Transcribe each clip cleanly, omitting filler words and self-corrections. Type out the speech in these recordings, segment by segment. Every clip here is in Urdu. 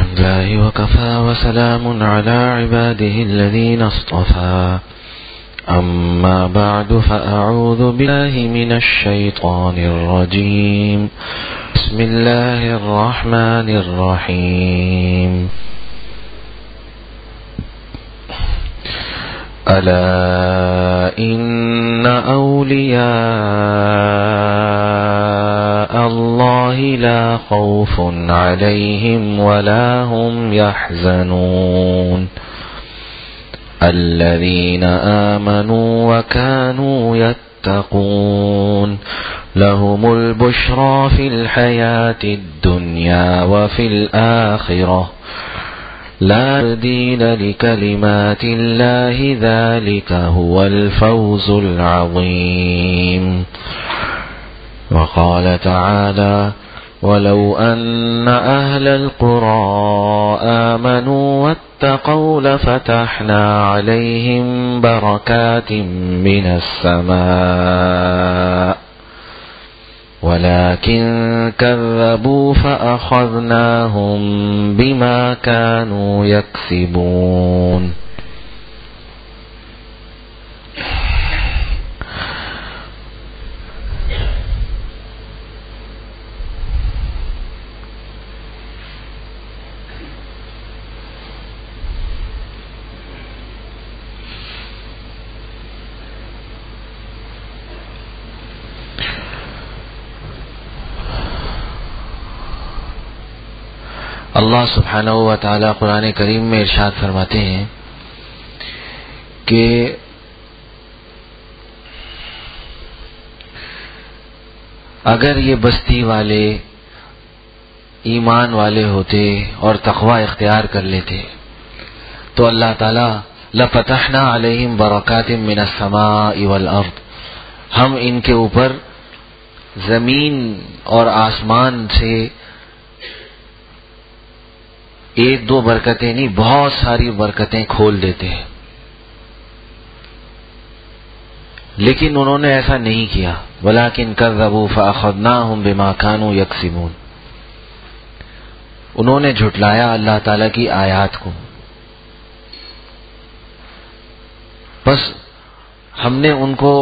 الحمد لله وكفى وسلام على عباده الذين اصطفى أما بعد فأعوذ بالله من الشيطان الرجيم بسم الله الرحمن الرحيم ألا إن أولياء الله لا خوف عليهم ولا هم يحزنون الذين آمنوا وكانوا يتقون لهم البشرى في الحياة الدنيا وفي الآخرة لا تبديل لكلمات الله ذلك هو الفوز العظيم. وقال تعالى ولو أن أهل القرى آمنوا واتقوا لفتحنا عليهم بركات من السماء ولكن كذبوا فأخذناهم بما كانوا يكسبون. اللہ سبحانہ و تعالی قرآن کریم میں ارشاد فرماتے ہیں کہ اگر یہ بستی والے ایمان والے ہوتے اور تقوی اختیار کر لیتے تو اللہ تعالی لفتحنا علیہم برکات من السماء والارض، ہم ان کے اوپر زمین اور آسمان سے ایک دو برکتیں نہیں بہت ساری برکتیں کھول دیتے ہیں، لیکن انہوں نے ایسا نہیں کیا. وَلَٰكِن كَذَّبُوا فَأَخَذْنَاهُمْ بِمَا كَانُوا يَكْسِبُونَ، انہوں نے جھٹلایا اللہ تعالی کی آیات کو، بس ہم نے ان کو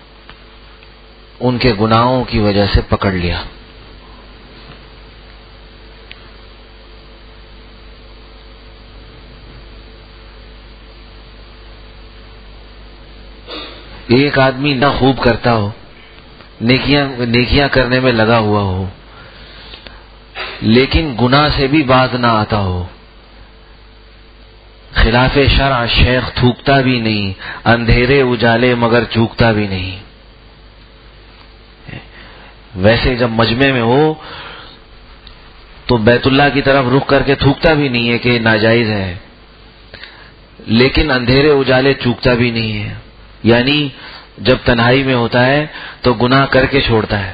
ان کے گناہوں کی وجہ سے پکڑ لیا. ایک آدمی نہ خوب کرتا ہو، نیکیاں کرنے میں لگا ہوا ہو، لیکن گناہ سے بھی باز نہ آتا ہو، خلاف شرع شیخ تھوکتا بھی نہیں، اندھیرے اجالے مگر چوکتا بھی نہیں. ویسے جب مجمع میں ہو تو بیت اللہ کی طرف رخ کر کے تھوکتا بھی نہیں ہے کہ ناجائز ہے، لیکن اندھیرے اجالے چوکتا بھی نہیں ہے، یعنی جب تنہائی میں ہوتا ہے تو گناہ کر کے چھوڑتا ہے.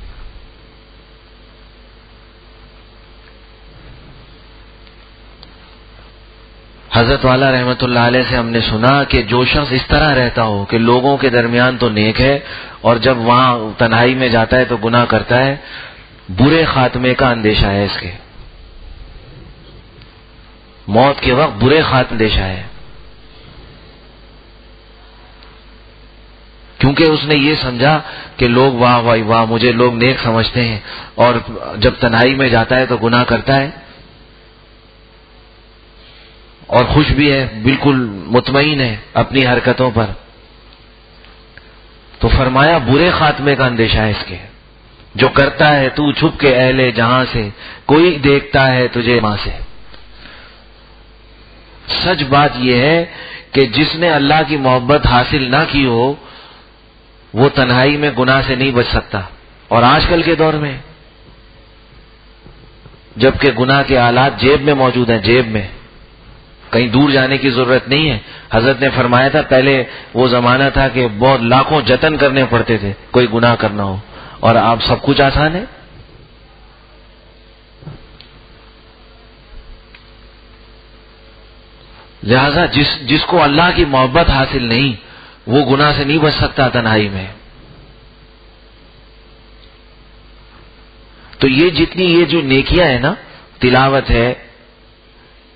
حضرت والا رحمت اللہ علیہ سے ہم نے سنا کہ جو شخص اس طرح رہتا ہو کہ لوگوں کے درمیان تو نیک ہے اور جب وہاں تنہائی میں جاتا ہے تو گناہ کرتا ہے، برے خاتمے کا اندیشہ ہے، اس کے موت کے وقت برے خاتمے اندیشہ ہے، کیونکہ اس نے یہ سمجھا کہ لوگ واہ واہ واہ مجھے لوگ نیک سمجھتے ہیں، اور جب تنہائی میں جاتا ہے تو گناہ کرتا ہے اور خوش بھی ہے، بالکل مطمئن ہے اپنی حرکتوں پر. تو فرمایا برے خاتمے کا اندیشہ ہے اس کے، جو کرتا ہے تو چھپ کے اہل جہاں سے، کوئی دیکھتا ہے تجھے ماں سے. سچ بات یہ ہے کہ جس نے اللہ کی محبت حاصل نہ کی ہو وہ تنہائی میں گناہ سے نہیں بچ سکتا. اور آج کل کے دور میں جبکہ گناہ کے آلات جیب میں موجود ہیں، جیب میں، کہیں دور جانے کی ضرورت نہیں ہے. حضرت نے فرمایا تھا پہلے وہ زمانہ تھا کہ بہت لاکھوں جتن کرنے پڑتے تھے کوئی گناہ کرنا ہو، اور اب سب کچھ آسان ہے. لہذا جس کو اللہ کی محبت حاصل نہیں وہ گناہ سے نہیں بچ سکتا تنہائی میں. تو یہ جتنی یہ جو نیکیاں ہیں نا، تلاوت ہے،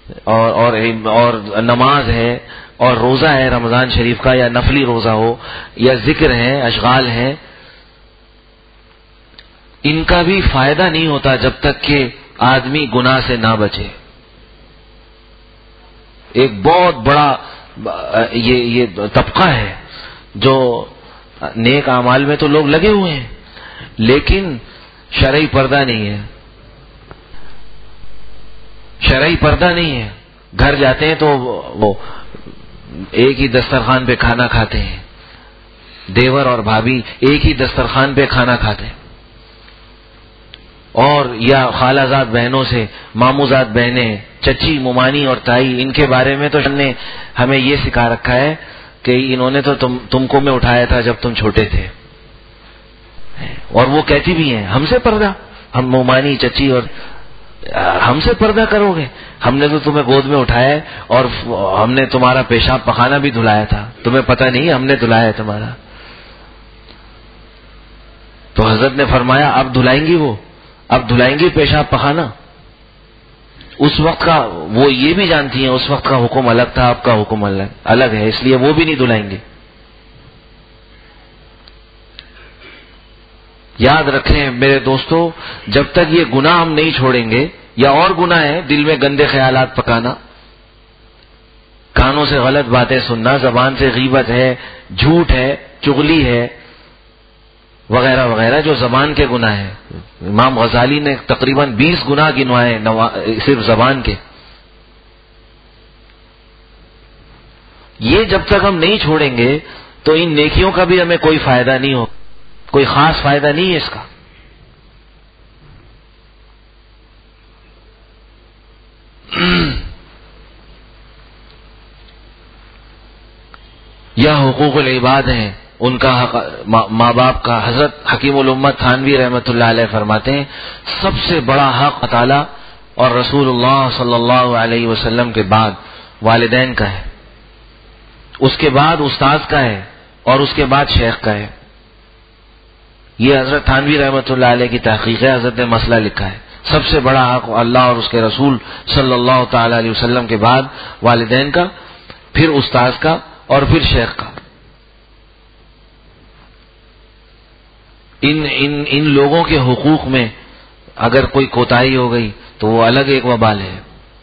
اور نماز ہے اور روزہ ہے رمضان شریف کا، یا نفلی روزہ ہو یا ذکر ہے، اشغال ہیں، ان کا بھی فائدہ نہیں ہوتا جب تک کہ آدمی گناہ سے نہ بچے۔ ایک بہت بڑا یہ طبقہ ہے جو نیک اعمال میں تو لوگ لگے ہوئے ہیں لیکن شرعی پردہ نہیں ہے، شرعی پردہ نہیں ہے۔ گھر جاتے ہیں تو وہ ایک ہی دسترخوان پہ کھانا کھاتے ہیں، دیور اور بھابھی ایک ہی دسترخوان پہ کھانا کھاتے ہیں، اور یا خالہ زاد بہنوں سے ماموں زاد بہنیں، چچی ممانی اور تائی، ان کے بارے میں تو نے ہمیں یہ سکھا رکھا ہے کہ انہوں نے تو تم کو میں اٹھایا تھا جب تم چھوٹے تھے، اور وہ کہتی بھی ہیں ہم سے پردہ، ہم ممانی چچی اور ہم سے پردہ کرو گے، ہم نے تو تمہیں گود میں اٹھایا ہے اور ہم نے تمہارا پیشاب پخانا بھی دھلایا تھا، تمہیں پتہ نہیں ہم نے دھلایا ہے تمہارا۔ تو حضرت نے فرمایا اب دھلائیں گی، وہ اب دھلائیں گی پیشاب پخانا؟ اس وقت کا وہ یہ بھی جانتی ہیں اس وقت کا حکم الگ تھا، اب کا حکم الگ ہے، اس لیے وہ بھی نہیں دھلائیں گے۔ یاد رکھیں میرے دوستو، جب تک یہ گناہ ہم نہیں چھوڑیں گے، یا اور گناہ ہے دل میں گندے خیالات پکانا، کانوں سے غلط باتیں سننا، زبان سے غیبت ہے، جھوٹ ہے، چغلی ہے، وغیرہ وغیرہ جو زبان کے گناہ ہیں۔ امام غزالی نے تقریباً 20 گناہ گنوائے صرف زبان کے۔ یہ جب تک ہم نہیں چھوڑیں گے تو ان نیکیوں کا بھی ہمیں کوئی فائدہ نہیں ہو، کوئی خاص فائدہ نہیں ہے اس کا۔ یا حقوق العباد ہیں، ان کا حق ماں باپ کا۔ حضرت حکیم الامت تھانوی رحمۃ اللہ علیہ فرماتے ہیں سب سے بڑا حق تعالی اور رسول اللہ صلی اللہ علیہ وسلم کے بعد والدین کا ہے، اس کے بعد استاذ کا ہے، اور اس کے بعد شیخ کا ہے۔ یہ حضرت تھانوی رحمۃ اللہ علیہ کی تحقیق ہے، حضرت نے مسئلہ لکھا ہے سب سے بڑا حق اللہ اور اس کے رسول صلی اللہ تعالی علیہ وسلم کے بعد والدین کا، پھر استاذ کا، اور پھر شیخ کا۔ ان لوگوں کے حقوق میں اگر کوئی کوتاہی ہو گئی تو وہ الگ ایک وبال ہے۔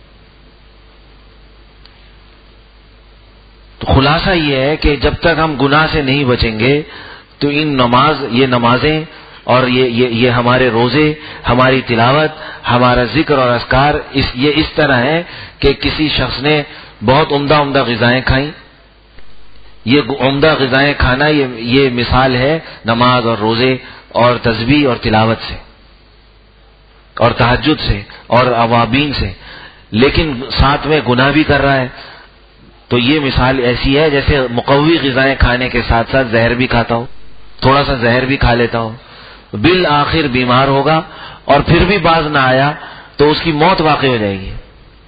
تو خلاصہ یہ ہے کہ جب تک ہم گناہ سے نہیں بچیں گے تو یہ نمازیں اور یہ ہمارے روزے، ہماری تلاوت، ہمارا ذکر اور اذکار یہ اس طرح ہے کہ کسی شخص نے بہت عمدہ غذائیں کھائیں۔ یہ عمدہ غذائیں کھانا یہ مثال ہے نماز اور روزے اور تسبیح اور تلاوت سے اور تہجد سے اور اوابین سے، لیکن ساتھ میں گناہ بھی کر رہا ہے۔ تو یہ مثال ایسی ہے جیسے مقوی غذائیں کھانے کے ساتھ ساتھ زہر بھی کھاتا ہو، تھوڑا سا زہر بھی کھا لیتا ہو، بالآخر بیمار ہوگا، اور پھر بھی باز نہ آیا تو اس کی موت واقع ہو جائے گی۔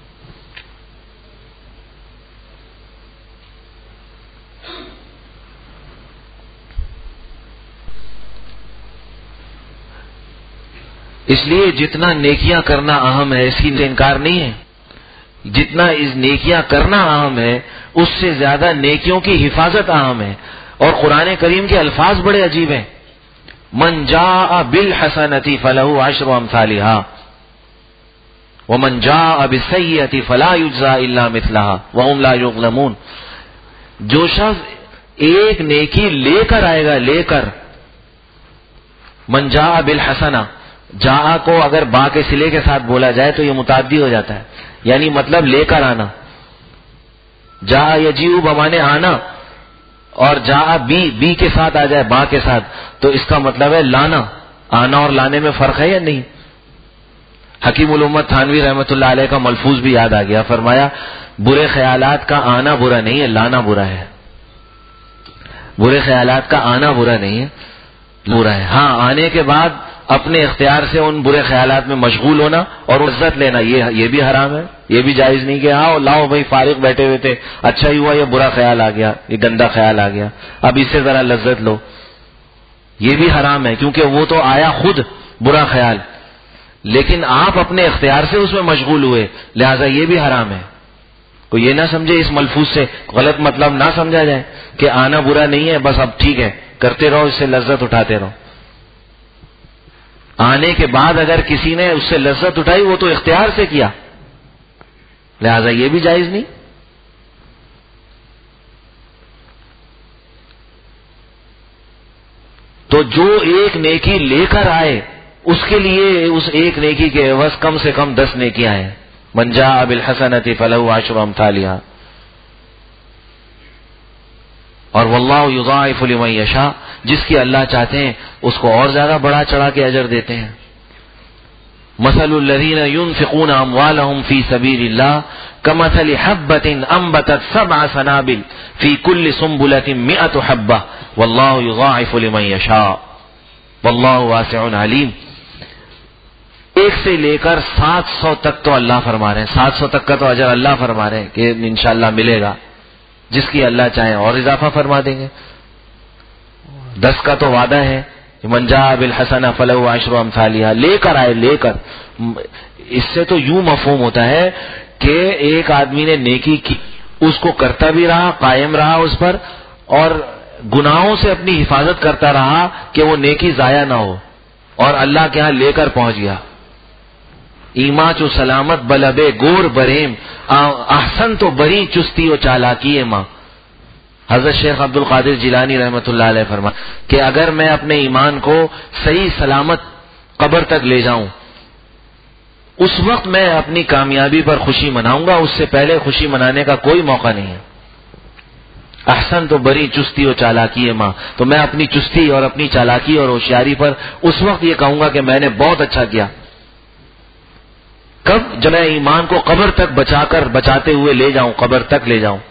اس لیے جتنا نیکیاں کرنا اہم ہے، اس کی انکار نہیں ہے، جتنا اس نیکیاں کرنا اہم ہے اس سے زیادہ نیکیوں کی حفاظت اہم ہے۔ اور قرآن کریم کے الفاظ بڑے عجیب ہیں، من جاء بالحسنۃ فلہ عشر امثالھا ومن جاء بالسیئۃ فلا یجزى الا مثلھا وهم لا یظلمون۔ جو شخص ایک نیکی لے کر آئے گا، لے کر، من جاء بالحسنہ، جا کو اگر با کے سلے کے ساتھ بولا جائے تو یہ متعدی ہو جاتا ہے، یعنی مطلب لے کر آنا۔ جا یجیء بمانے آنا، اور جا بی کے ساتھ آ جائے با کے ساتھ تو اس کا مطلب ہے لانا۔ آنا اور لانے میں فرق ہے یا نہیں؟ حکیم الامت تھانوی رحمۃ اللہ علیہ کا ملفوظ بھی یاد آ گیا، فرمایا برے خیالات کا آنا برا نہیں ہے، لانا برا ہے۔ برے خیالات کا آنا برا نہیں ہے، برا ہے۔ ہاں، آنے کے بعد اپنے اختیار سے ان برے خیالات میں مشغول ہونا اور عزت لینا یہ بھی حرام ہے، یہ بھی جائز نہیں کہ ہاں لاؤ بھائی فارغ بیٹھے ہوئے تھے، اچھا ہی ہوا یہ برا خیال آ گیا، یہ گندا خیال آ گیا، اب اس سے ذرا لذت لو، یہ بھی حرام ہے، کیونکہ وہ تو آیا خود برا خیال۔ لیکن آپ اپنے اختیار سے اس میں مشغول ہوئے، لہذا یہ بھی حرام ہے. کوئی یہ نہ سمجھے اس ملفوظ سے غلط مطلب نہ سمجھا جائے کہ آنا برا نہیں ہے، بس اب ٹھیک ہے کرتے رہو، اس سے لذت اٹھاتے رہو. آنے کے بعد اگر کسی نے اس سے لذت اٹھائی وہ تو اختیار سے کیا، لہذا یہ بھی جائز نہیں. تو جو ایک نیکی لے کر آئے اس کے لیے اس ایک نیکی کے عوض کم سے کم 10 نیکیاں ہیں. من جاء بالحسنۃ فلہ عشر امثالها، اور واللہ یضاعف لمن یشاء، جس کی اللہ چاہتے ہیں اس کو اور زیادہ بڑھا چڑھا کے اجر دیتے ہیں. مثل الذین ينفقون اموالهم فی سبیل اللہ کمثل حبۃ انبتت 7 سنابل فی کل سنبلۃ 100 حبۃ واللہ یضاعف لمن یشاء واللہ واسع علیم. 1 سے لے کر 700 تک تو اللہ فرما رہے ہیں، 700 تک کا تو اجر اللہ فرما رہے ہیں کہ انشاءاللہ ملے گا. جس کی اللہ چاہے اور اضافہ فرما دیں گے. 10 کا تو وعدہ ہے، من جاء بالحسنہ فلہ عشر امثالها، لے کر آئے، لے کر. اس سے تو یوں مفہوم ہوتا ہے کہ ایک آدمی نے نیکی کی، اس کو کرتا بھی رہا، قائم رہا اس پر، اور گناہوں سے اپنی حفاظت کرتا رہا کہ وہ نیکی ضائع نہ ہو، اور اللہ کے ہاں لے کر پہنچ گیا. ایما چو سلامت بلبے گور بریم احسن تو بری چستی و چالاکی ماں. حضرت شیخ عبد القادر جیلانی رحمۃ اللہ علیہ فرما کہ اگر میں اپنے ایمان کو صحیح سلامت قبر تک لے جاؤں اس وقت میں اپنی کامیابی پر خوشی مناؤں گا، اس سے پہلے خوشی منانے کا کوئی موقع نہیں ہے. احسن تو بری چستی و چالاکی ماں، تو میں اپنی چستی اور اپنی چالاکی اور ہوشیاری پر اس وقت یہ کہوں گا کہ میں نے بہت اچھا کیا. کب؟ جب میں ایمان کو قبر تک بچاتے ہوئے لے جاؤں، قبر تک لے جاؤں.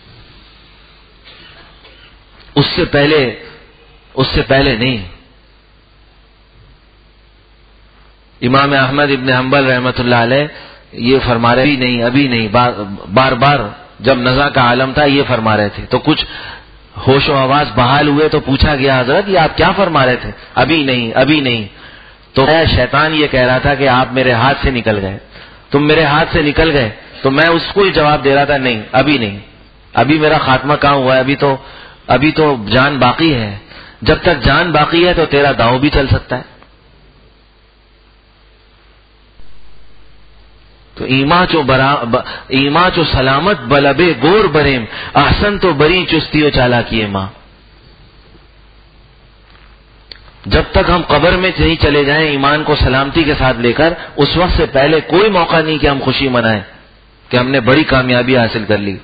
اس سے پہلے نہیں. امام احمد ابن حنبل رحمۃ اللہ علیہ یہ فرما رہے نہیں، ابھی نہیں، بار بار جب نزا کا عالم تھا یہ فرما رہے تھے. تو کچھ ہوش و آواز بحال ہوئے تو پوچھا گیا حضرت یہ آپ کیا فرما رہے تھے؟ ابھی نہیں، ابھی نہیں. تو شیطان یہ کہہ رہا تھا کہ آپ میرے ہاتھ سے نکل گئے، تم میرے ہاتھ سے نکل گئے. تو میں اس کو ہی جواب دے رہا تھا نہیں، ابھی نہیں، ابھی میرا خاتمہ کہاں ہوا ہے، ابھی تو جان باقی ہے. جب تک جان باقی ہے تو تیرا داؤ بھی چل سکتا ہے. تو ایما چو سلامت بلبے گور بریم احسن تو بری چستی و چالاکی ماں. جب تک ہم قبر میں نہیں چلے جائیں ایمان کو سلامتی کے ساتھ لے کر، اس وقت سے پہلے کوئی موقع نہیں کہ ہم خوشی منائیں کہ ہم نے بڑی کامیابی حاصل کر لی.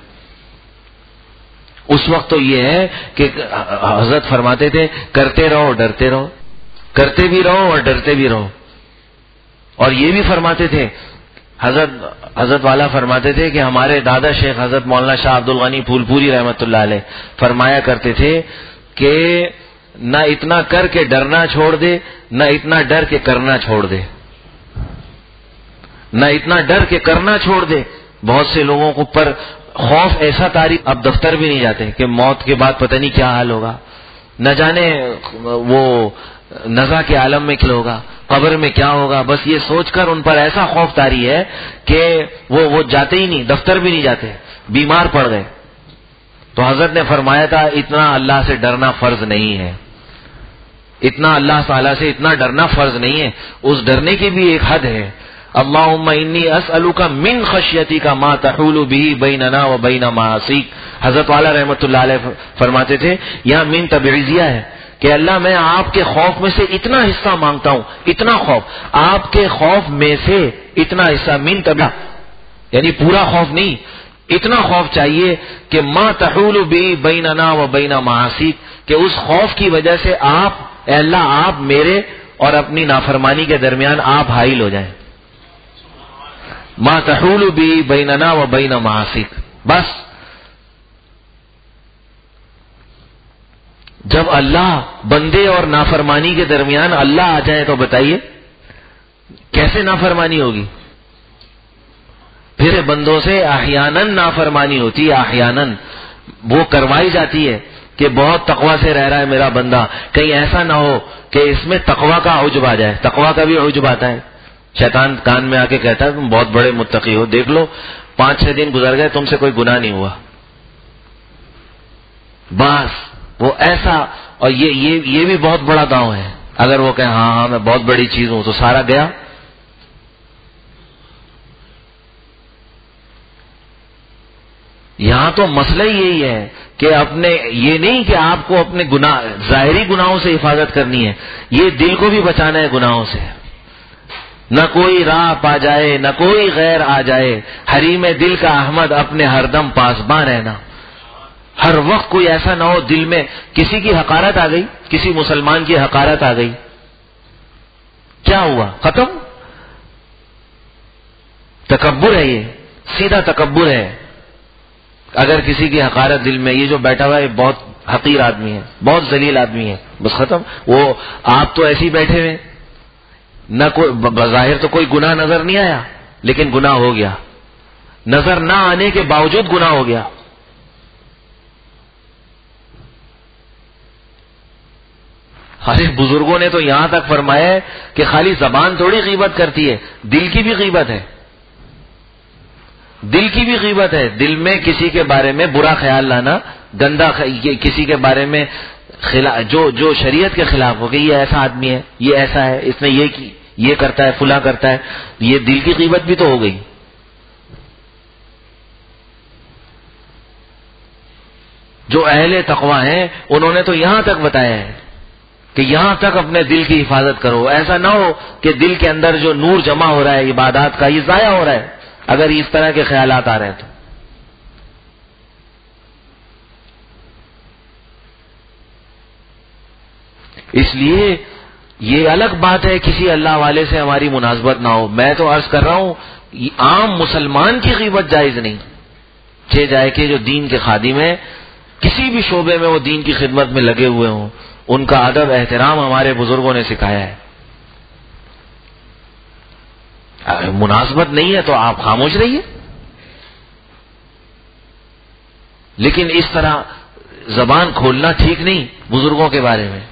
اس وقت تو یہ ہے کہ حضرت فرماتے تھے کرتے رہو ڈرتے رہو، کرتے بھی رہو اور ڈرتے بھی رہو. اور یہ بھی فرماتے تھے حضرت والا فرماتے تھے کہ ہمارے دادا شیخ حضرت مولانا شاہ عبد الغنی پھول پوری رحمۃ اللہ علیہ فرمایا کرتے تھے کہ نہ اتنا کر کے ڈرنا چھوڑ دے، نہ اتنا ڈر کے کرنا چھوڑ دے. نہ اتنا ڈر کے کرنا چھوڑ دے. بہت سے لوگوں کو پر خوف ایسا طاری اب دفتر بھی نہیں جاتے کہ موت کے بعد پتہ نہیں کیا حال ہوگا، نہ جانے وہ نزا کے عالم میں کیا ہوگا، قبر میں کیا ہوگا. بس یہ سوچ کر ان پر ایسا خوف طاری ہے کہ وہ جاتے ہی نہیں، دفتر بھی نہیں جاتے، بیمار پڑ گئے. تو حضرت نے فرمایا تھا اتنا اللہ سے ڈرنا فرض نہیں ہے، اتنا اللہ تعالیٰ سے اتنا ڈرنا فرض نہیں ہے. اس ڈرنے کی بھی ایک حد ہے. اللہم انی اسألک من خشیتک ما تحول به بیننا و بین معاصیک. حضرت والا رحمۃ اللہ علیہ فرماتے تھے یہاں من تبعیضیہ ہے کہ اللہ میں آپ کے خوف میں سے اتنا حصہ مانگتا ہوں، اتنا خوف، آپ کے خوف میں سے اتنا حصہ، من تبع یعنی پورا خوف نہیں، اتنا خوف چاہیے کہ ما تحول به بیننا و بین معاصیک، کہ اس خوف کی وجہ سے آپ اے اللہ آپ میرے اور اپنی نافرمانی کے درمیان آپ حائل ہو جائیں. ما تحول بی بیننا و بین معاصیک. بس جب اللہ بندے اور نافرمانی کے درمیان اللہ آ جائے تو بتائیے کیسے نافرمانی ہوگی. پھر بندوں سے احیاناً نافرمانی ہوتی ہے، احیاناً وہ کروائی جاتی ہے کہ بہت تقوی سے رہ رہا ہے میرا بندہ، کہیں ایسا نہ ہو کہ اس میں تقوی کا عجب آ جائے. تقوی کا بھی عجب آتا ہے شیطان کان میں آ کے کہتا ہے تم بہت بڑے متقی ہو، دیکھ لو 5-6 دن گزر گئے تم سے کوئی گناہ نہیں ہوا. بس وہ ایسا. اور یہ بھی بہت بڑا داؤ ہے. اگر وہ کہے ہاں میں بہت بڑی چیز ہوں تو سارا گیا. یہاں تو مسئلہ یہی ہے کہ اپنے یہ نہیں کہ آپ کو اپنے گناہ ظاہری گناہوں سے حفاظت کرنی ہے، یہ دل کو بھی بچانا ہے گناہوں سے. نہ کوئی راہ پا جائے نہ کوئی غیر آ جائے، حریم دل کا احمد اپنے ہر دم پاسباں رہنا. ہر وقت کوئی ایسا نہ ہو دل میں کسی کی حقارت آ گئی، کسی مسلمان کی حقارت آ گئی، کیا ہوا؟ ختم. تکبر ہے، یہ سیدھا تکبر ہے. اگر کسی کی حقارت دل میں، یہ جو بیٹھا ہوا ہے بہت حقیر آدمی ہے، بہت ذلیل آدمی ہے، بس ختم. وہ آپ تو ایسے ہی بیٹھے ہوئے، نہ کوئی بظاہر تو کوئی گناہ نظر نہیں آیا لیکن گناہ ہو گیا، نظر نہ آنے کے باوجود گناہ ہو گیا. ہمارے بزرگوں نے تو یہاں تک فرمایا ہے کہ خالی زبان تھوڑی غیبت کرتی ہے، دل کی بھی غیبت ہے. دل کی بھی غیبت ہے، دل میں کسی کے بارے میں برا خیال لانا، گندا کسی کے بارے میں جو شریعت کے خلاف ہو کہ یہ ایسا آدمی ہے، یہ ایسا ہے، اس نے یہ کرتا ہے، فلاں کرتا ہے، یہ دل کی غیبت بھی تو ہو گئی. جو اہل تقویٰ ہیں انہوں نے تو یہاں تک بتایا ہے کہ یہاں تک اپنے دل کی حفاظت کرو. ایسا نہ ہو کہ دل کے اندر جو نور جمع ہو رہا ہے عبادات کا، یہ ضائع ہو رہا ہے اگر اس طرح کے خیالات آ رہے ہیں تو. اس لیے یہ الگ بات ہے کسی اللہ والے سے ہماری مناسبت نہ ہو. میں تو عرض کر رہا ہوں عام مسلمان کی غیبت جائز نہیں. چہ جائے کہ جو دین کے خادم ہیں، کسی بھی شعبے میں وہ دین کی خدمت میں لگے ہوئے ہوں، ان کا ادب احترام ہمارے بزرگوں نے سکھایا ہے. مناسبت نہیں ہے تو آپ خاموش رہیے، لیکن اس طرح زبان کھولنا ٹھیک نہیں بزرگوں کے بارے میں.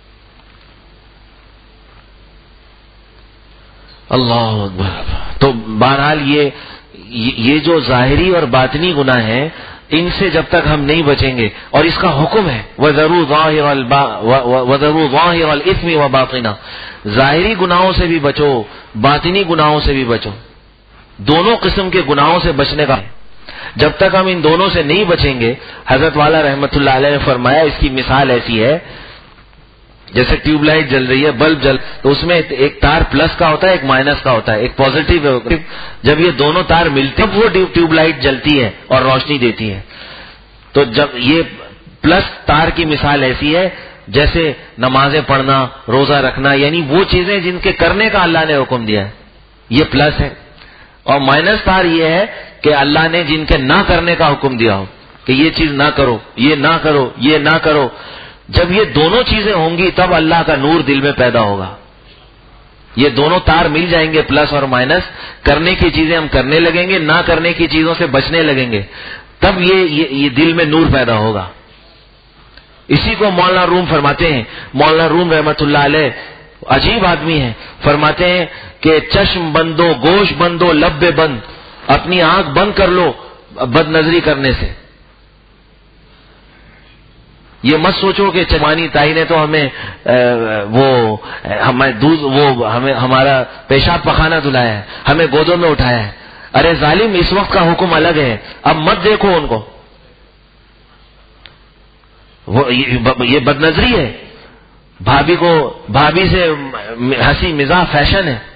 اللہ اکبر. تو بہرحال یہ جو ظاہری اور باطنی گناہ ہیں، ان سے جب تک ہم نہیں بچیں گے، اور اس کا حکم ہے وَذَرُوا ظَاهِرَ الْإِثْمِ وَبَاطِنَهُ، ظاہری گناہوں سے بھی بچو، باطنی گناہوں سے بھی بچو. دونوں قسم کے گناہوں سے بچنے کا ہے. جب تک ہم ان دونوں سے نہیں بچیں گے، حضرت والا رحمت اللہ علیہ نے فرمایا اس کی مثال ایسی ہے جیسے ٹیوب لائٹ جل رہی ہے، بلب جل، تو اس میں ایک تار پلس کا ہوتا ہے، ایک مائنس کا ہوتا ہے، ایک پازیٹیو. جب یہ دونوں تار ملتے ہیں وہ ٹیوب لائٹ جلتی ہے اور روشنی دیتی ہے. تو جب یہ پلس تار کی مثال ایسی ہے جیسے نمازیں پڑھنا، روزہ رکھنا، یعنی وہ چیزیں جن کے کرنے کا اللہ نے حکم دیا ہے، یہ پلس ہے. اور مائنس تار یہ ہے کہ اللہ نے جن کے نہ کرنے کا حکم دیا ہو کہ یہ چیز نہ کرو، یہ نہ کرو، یہ نہ کرو. جب یہ دونوں چیزیں ہوں گی تب اللہ کا نور دل میں پیدا ہوگا. یہ دونوں تار مل جائیں گے، پلس اور مائنس. کرنے کی چیزیں ہم کرنے لگیں گے، نہ کرنے کی چیزوں سے بچنے لگیں گے، تب یہ دل میں نور پیدا ہوگا. اسی کو مولانا روم فرماتے ہیں. مولانا روم رحمت اللہ علیہ عجیب آدمی ہیں، فرماتے ہیں کہ چشم بندو، گوش بندو، لب بند، اپنی آنکھ بند کر لو بد نظری کرنے سے. یہ مت سوچو کہ چمانی تائی نے تو ہمیں ہمارا پیشاب پخانہ دلایا ہے، ہمیں گودوں میں اٹھایا ہے. ارے ظالم، اس وقت کا حکم الگ ہے، اب مت دیکھو ان کو. یہ بد نظری ہے. بھابھی سے ہنسی مزاح فیشن ہے.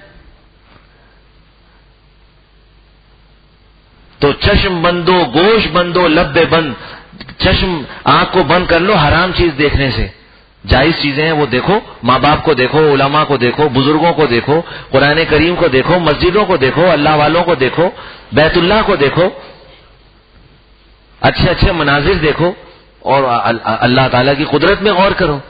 تو چشم بندو، گوش بندو، لب بند. چشم، آنکھ کو بند کر لو حرام چیز دیکھنے سے. جائز چیزیں ہیں وہ دیکھو، ماں باپ کو دیکھو، علماء کو دیکھو، بزرگوں کو دیکھو، قرآن کریم کو دیکھو، مسجدوں کو دیکھو، اللہ والوں کو دیکھو، بیت اللہ کو دیکھو، اچھے اچھے مناظر دیکھو، اور اللہ تعالیٰ کی قدرت میں غور کرو.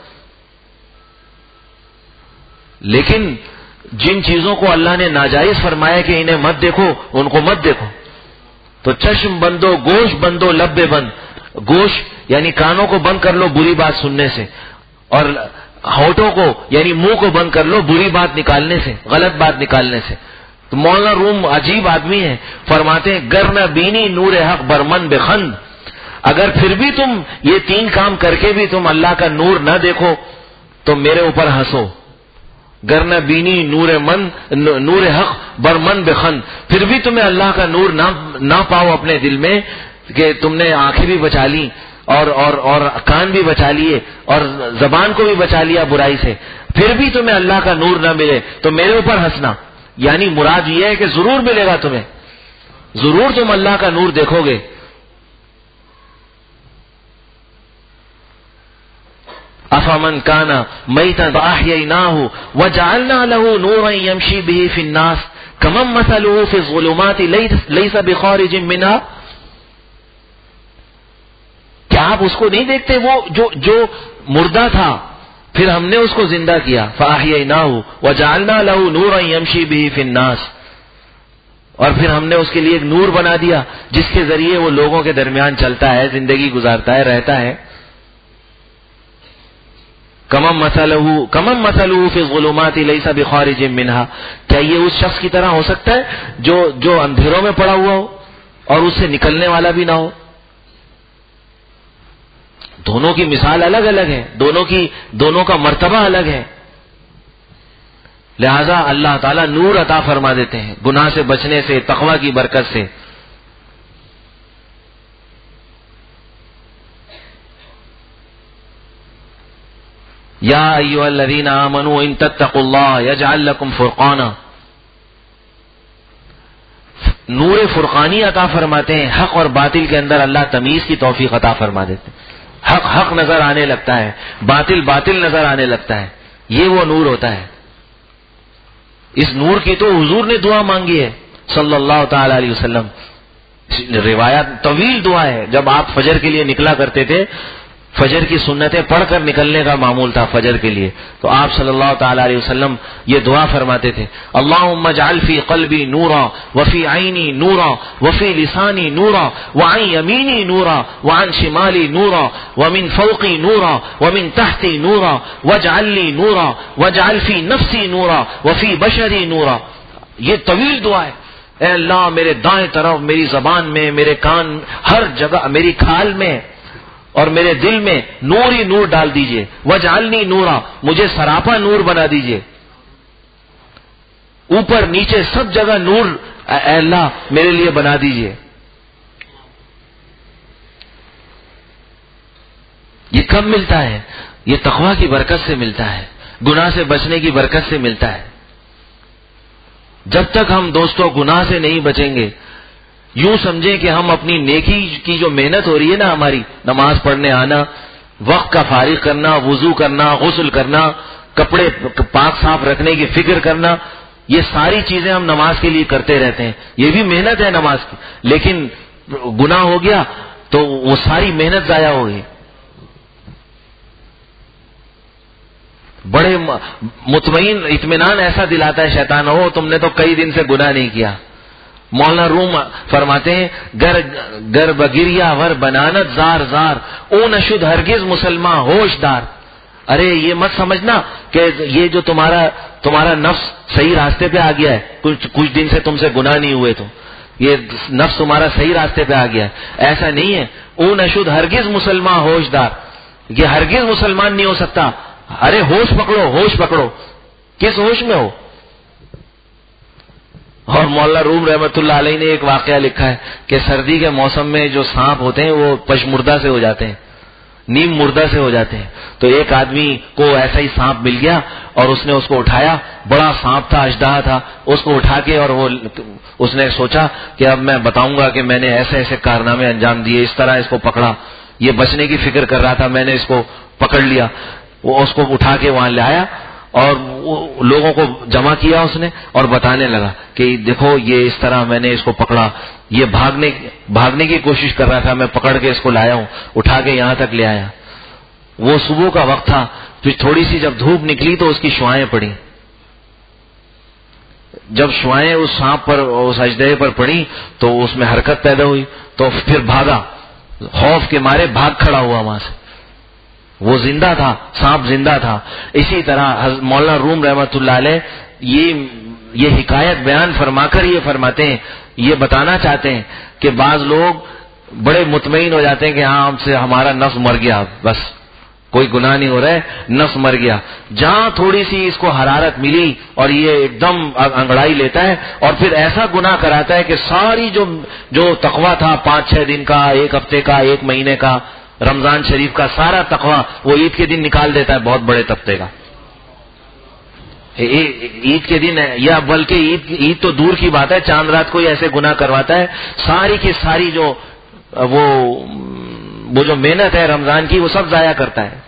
لیکن جن چیزوں کو اللہ نے ناجائز فرمایا کہ انہیں مت دیکھو، ان کو مت دیکھو. تو چشم بندو، گوش بندو، لب بند. گوش یعنی کانوں کو بند کر لو بری بات سننے سے، اور ہونٹوں کو یعنی منہ کو بند کر لو بری بات نکالنے سے، غلط بات نکالنے سے. تو مولانا روم عجیب آدمی ہے، فرماتے ہیں گر نہ بینی نور حق برمن بخند، اگر پھر بھی تم یہ 3 کام کر کے بھی تم اللہ کا نور نہ دیکھو تو میرے اوپر ہنسو. گر نہ بینی نور حق برمن بخند، پھر بھی تمہیں اللہ کا نور نہ پاؤ اپنے دل میں کہ تم نے آنکھیں بھی بچا لی اور کان بھی بچا لیے اور زبان کو بھی بچا لیا برائی سے، پھر بھی تمہیں اللہ کا نور نہ ملے تو میرے اوپر ہنسنا. یعنی مراد یہ ہے کہ ضرور ملے گا تمہیں، ضرور تم اللہ کا نور دیکھو گے. افمن کان میتا فاحییناہ وجعلنا له نورا یمشی به فی الناس کمن مثلہ فی الظلمات لیس بخارج منها. کیا آپ اس کو نہیں دیکھتے، وہ جو مردہ تھا پھر ہم نے اس کو زندہ کیا. فاحییناہ وجعلنا له نورا یمشی به فی الناس، اور پھر ہم نے اس کے لیے ایک نور بنا دیا جس کے ذریعے وہ لوگوں کے درمیان چلتا ہے، زندگی گزارتا ہے، رہتا ہے. کمم مثلہ فی الظلمات لیس بخارج منها، کیا یہ اس شخص کی طرح ہو سکتا ہے جو اندھیروں میں پڑا ہوا ہو اور اس سے نکلنے والا بھی نہ ہو؟ دونوں کی مثال الگ الگ ہے، دونوں کا مرتبہ الگ ہے. لہذا اللہ تعالیٰ نور عطا فرما دیتے ہیں گناہ سے بچنے سے، تقوی کی برکت سے. یا ایھا الذین آمنوا ان تتقوا اللہ یجعل لکم فرقانا. نور فرقانی عطا فرماتے ہیں، حق اور باطل کے اندر اللہ تمیز کی توفیق عطا فرما دیتے ہیں. حق نظر آنے لگتا ہے، باطل نظر آنے لگتا ہے. یہ وہ نور ہوتا ہے. اس نور کی تو حضور نے دعا مانگی ہے صلی اللہ تعالی علیہ وسلم. روایات طویل دعا ہے. جب آپ فجر کے لیے نکلا کرتے تھے، فجر کی سنتیں پڑھ کر نکلنے کا معمول تھا فجر کے لیے، تو آپ صلی اللہ تعالی علیہ وسلم یہ دعا فرماتے تھے: اللہم اجعل فی قلبی نورا وفی عینی نورا وفی لسانی نورا وعن یمینی نورا وعن شمالی نورا ومن فوقی نورا ومن تحتی نورا واجعل لی نورا واجعل فی نفسی نورا وفی بشری نورا. یہ طویل دعا ہے. اے اللہ میرے دائیں طرف، میری زبان میں، میرے کان، ہر جگہ، میری کھال میں اور میرے دل میں نور ہی نور ڈال دیجئے. وجعلنی نورا، مجھے سراپا نور بنا دیجئے. اوپر نیچے سب جگہ نور اے اللہ میرے لیے بنا دیجئے. یہ کب ملتا ہے؟ یہ تقویٰ کی برکت سے ملتا ہے، گناہ سے بچنے کی برکت سے ملتا ہے. جب تک ہم دوستوں گناہ سے نہیں بچیں گے، یوں سمجھیں کہ ہم اپنی نیکی کی جو محنت ہو رہی ہے نا، ہماری نماز پڑھنے آنا، وقت کا فارغ کرنا، وضو کرنا، غسل کرنا، کپڑے پاک صاف رکھنے کی فکر کرنا، یہ ساری چیزیں ہم نماز کے لیے کرتے رہتے ہیں. یہ بھی محنت ہے نماز کی، لیکن گناہ ہو گیا تو وہ ساری محنت ضائع ہو گئی. بڑے مطمئن اطمینان ایسا دلاتا ہے شیطان، ہو تم نے تو کئی دن سے گناہ نہیں کیا. مولانا روم فرماتے ہیں گر بگریا ور بنانت زار زار او نشد ہرگز مسلمان ہوشدار. ارے یہ مت سمجھنا کہ یہ جو تمہارا نفس صحیح راستے پہ آ گیا ہے، کچھ دن سے تم سے گناہ نہیں ہوئے تو یہ نفس تمہارا صحیح راستے پہ آ گیا ہے. ایسا نہیں ہے. او نشد ہرگز مسلمان ہوشدار، یہ ہرگز مسلمان نہیں ہو سکتا. ارے ہوش پکڑو. کس ہوش میں ہو؟ اور مولانا روم رحمت اللہ علیہ نے ایک واقعہ لکھا ہے کہ سردی کے موسم میں جو سانپ ہوتے ہیں وہ پشمردہ سے ہو جاتے ہیں، نیم مردہ سے ہو جاتے ہیں. تو ایک آدمی کو ایسا ہی سانپ مل گیا اور اس نے اس کو اٹھایا. بڑا سانپ تھا، اژدہا تھا. اس کو اٹھا کے اور اس نے سوچا کہ اب میں بتاؤں گا کہ میں نے ایسے ایسے کارنامے انجام دیے، اس طرح اس کو پکڑا. یہ بچنے کی فکر کر رہا تھا، میں نے اس کو پکڑ لیا. وہ اس کو اٹھا کے وہاں لے آیا اور لوگوں کو جمع کیا اس نے اور بتانے لگا کہ دیکھو یہ اس طرح میں نے اس کو پکڑا، یہ بھاگنے کی کوشش کر رہا تھا، میں پکڑ کے اس کو لایا ہوں، اٹھا کے یہاں تک لے آیا. وہ صبح کا وقت تھا، پھر تھوڑی سی جب دھوپ نکلی تو اس کی شعائیں پڑی. جب شعائیں اس سانپ پر، اس اژدہے پر پڑی تو اس میں حرکت پیدا ہوئی، تو پھر بھاگا، خوف کے مارے بھاگ کھڑا ہوا وہاں سے. وہ زندہ تھا، سانپ زندہ تھا. اسی طرح مولانا روم رحمت اللہ علیہ یہ یہ حکایت بیان فرما کر یہ فرماتے ہیں، یہ بتانا چاہتے ہیں کہ بعض لوگ بڑے مطمئن ہو جاتے ہیں کہ ہاں ہم سے ہمارا نفس مر گیا، بس کوئی گناہ نہیں ہو رہا ہے، نفس مر گیا. جہاں تھوڑی سی اس کو حرارت ملی اور یہ ایک دم انگڑائی لیتا ہے اور پھر ایسا گناہ کراتا ہے کہ ساری جو تقویٰ تھا 5-6 دن کا، 1 ہفتے کا، 1 مہینے کا، رمضان شریف کا سارا تقویٰ وہ عید کے دن نکال دیتا ہے بہت بڑے طبقے کا. عید کے دن یا بلکہ عید تو دور کی بات ہے، چاند رات کو ہی ایسے گناہ کرواتا ہے، ساری کی ساری جو محنت ہے رمضان کی وہ سب ضائع کرتا ہے.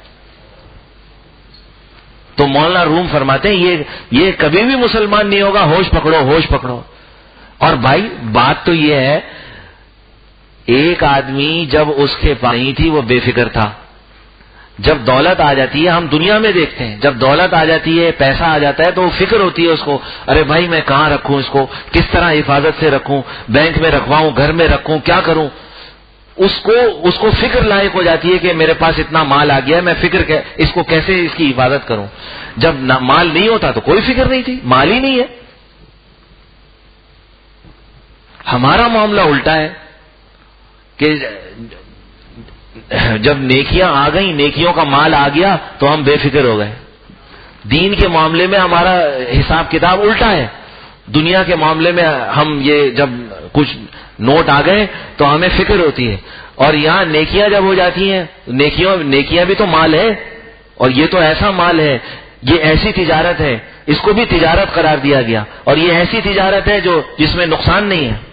تو مولانا روم فرماتے ہیں یہ کبھی بھی مسلمان نہیں ہوگا، ہوش پکڑو ہوش پکڑو. اور بھائی بات تو یہ ہے، ایک آدمی جب اس کے پاس نہیں تھی وہ بے فکر تھا. جب دولت آ جاتی ہے، ہم دنیا میں دیکھتے ہیں جب دولت آ جاتی ہے، پیسا آ جاتا ہے تو وہ فکر ہوتی ہے اس کو، ارے بھائی میں کہاں رکھوں اس کو، کس طرح حفاظت سے رکھوں، بینک میں رکھواؤں، گھر میں رکھوں، کیا کروں. اس کو فکر لائق ہو جاتی ہے کہ میرے پاس اتنا مال آ گیا ہے، میں اس کو کیسے اس کی حفاظت کروں. جب مال نہیں ہوتا تو کوئی فکر نہیں تھی، مال ہی نہیں ہے. ہمارا معاملہ الٹا ہے کہ جب نیکیاں آ گئیں، نیکیوں کا مال آ گیا تو ہم بے فکر ہو گئے. دین کے معاملے میں ہمارا حساب کتاب الٹا ہے. دنیا کے معاملے میں ہم یہ جب کچھ نوٹ آ گئے تو ہمیں فکر ہوتی ہے، اور یہاں نیکیاں جب ہو جاتی ہیں، نیکیاں بھی تو مال ہے، اور یہ تو ایسا مال ہے، یہ ایسی تجارت ہے، اس کو بھی تجارت قرار دیا گیا، اور یہ ایسی تجارت ہے جس میں نقصان نہیں ہے.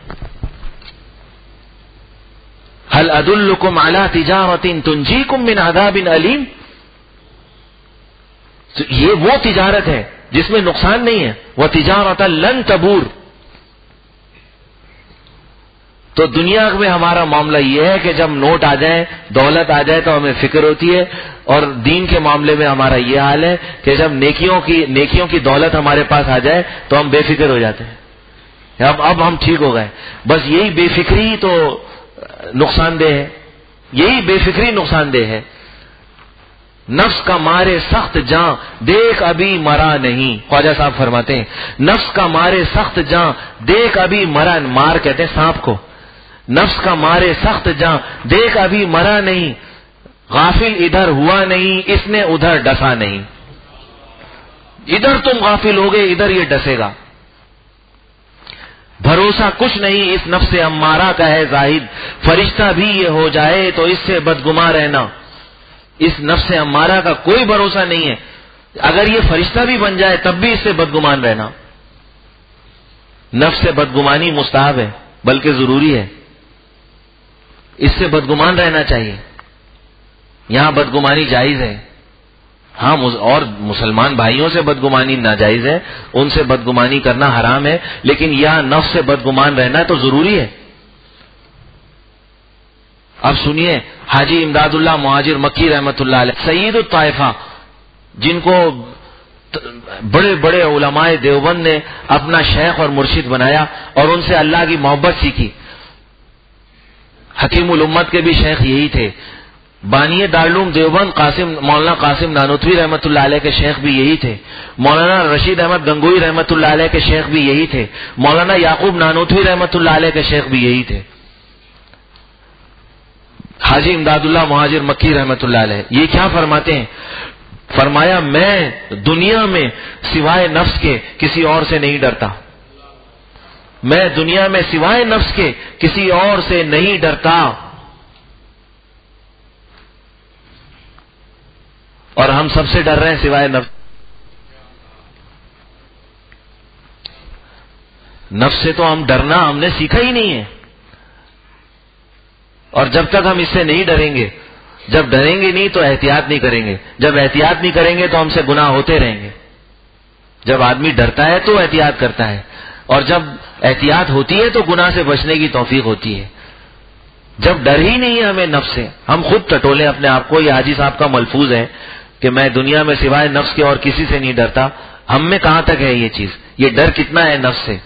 هل ادلکم علی تجارۃ تنجیکم من عذاب علیم. یہ وہ تجارت ہے جس میں نقصان نہیں ہے، وہ تجارت لن تبور. تو دنیا میں ہمارا معاملہ یہ ہے کہ جب نوٹ آ جائیں، دولت آ جائے تو ہمیں فکر ہوتی ہے، اور دین کے معاملے میں ہمارا یہ حال ہے کہ جب نیکیوں کی دولت ہمارے پاس آ جائے تو ہم بے فکر ہو جاتے ہیں. اب ہم ٹھیک ہو گئے. بس یہی بے فکری تو نقصان دہ ہے، یہی بے فکری نقصان دہ ہے. نفس کا مارے سخت جاں دیکھ ابھی مرا نہیں. خواجہ صاحب فرماتے ہیں نفس کا مارے سخت جاں دیکھ ابھی مرا، مار کہتے ہیں سانپ کو. نفس کا مارے سخت جاں دیکھ ابھی مرا نہیں، غافل ادھر ہوا نہیں، اس نے ادھر ڈسا نہیں. ادھر تم غافل ہوگے، ادھر یہ ڈسے گا. بھروسہ کچھ نہیں اس نفس امارہ کا ہے زاہد، فرشتہ بھی یہ ہو جائے تو اس سے بدگماں رہنا. اس نفس امارہ کا کوئی بھروسہ نہیں ہے، اگر یہ فرشتہ بھی بن جائے تب بھی اس سے بدگمان رہنا. نفس سے بدگمانی مستحب ہے بلکہ ضروری ہے، اس سے بدگمان رہنا چاہیے. یہاں بدگمانی جائز ہے، ہاں، اور مسلمان بھائیوں سے بدگمانی ناجائز ہے، ان سے بدگمانی کرنا حرام ہے، لیکن یہاں نفس سے بدگمان رہنا تو ضروری ہے. اب سنیے حاجی امداد اللہ مہاجر مکی رحمت اللہ علیہ، سید الطائفہ، جن کو بڑے بڑے علماء دیوبند نے اپنا شیخ اور مرشد بنایا اور ان سے اللہ کی محبت سیکھی. حکیم الامت کے بھی شیخ یہی تھے. بانی دارالعلوم دیوبند مولانا قاسم نانوتوی رحمت اللہ علیہ کے شیخ بھی یہی تھے. مولانا رشید احمد گنگوئی رحمت اللہ علیہ کے شیخ بھی یہی تھے. مولانا یعقوب نانوتوی رحمت اللہ علیہ کے شیخ بھی یہی تھے. حاجی امداد اللہ مہاجر مکی رحمت اللہ علیہ یہ کیا فرماتے ہیں؟ فرمایا میں دنیا میں سوائے نفس کے کسی اور سے نہیں ڈرتا. میں دنیا میں سوائے نفس کے کسی اور سے نہیں ڈرتا. اور ہم سب سے ڈر رہے ہیں سوائے نفس. نفس سے تو ہم ڈرنا ہم نے سیکھا ہی نہیں ہے. اور جب تک ہم اس سے نہیں ڈریں گے، جب ڈریں گے نہیں تو احتیاط نہیں کریں گے، جب احتیاط نہیں کریں گے تو ہم سے گناہ ہوتے رہیں گے. جب آدمی ڈرتا ہے تو احتیاط کرتا ہے، اور جب احتیاط ہوتی ہے تو گناہ سے بچنے کی توفیق ہوتی ہے. جب ڈر ہی نہیں ہے ہمیں نفس سے، ہم خود ٹٹولیں اپنے آپ کو. یہ حاجی صاحب کا ملفوظ ہے کہ میں دنیا میں سوائے نفس کے اور کسی سے نہیں ڈرتا. ہم میں کہاں تک ہے یہ چیز؟ یہ ڈر کتنا ہے نفس سے؟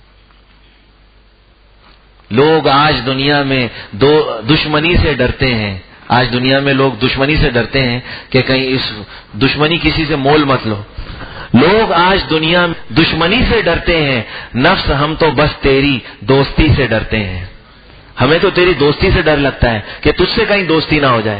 لوگ آج دنیا میں دشمنی سے ڈرتے ہیں. آج دنیا میں لوگ دشمنی سے ڈرتے ہیں کہ کہیں اس دشمنی کسی سے مول مت لو. لوگ آج دنیا میں دشمنی سے ڈرتے ہیں، نفس ہم تو بس تیری دوستی سے ڈرتے ہیں. ہمیں تو تیری دوستی سے ڈر لگتا ہے کہ تجھ سے کہیں دوستی نہ ہو جائے.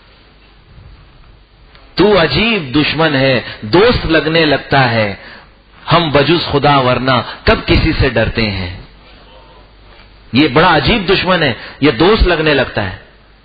تو عجیب دشمن ہے، دوست لگنے لگتا ہے، ہم بجز خدا ورنہ کب کسی سے ڈرتے ہیں. یہ بڑا عجیب دشمن ہے، یہ دوست لگنے لگتا ہے.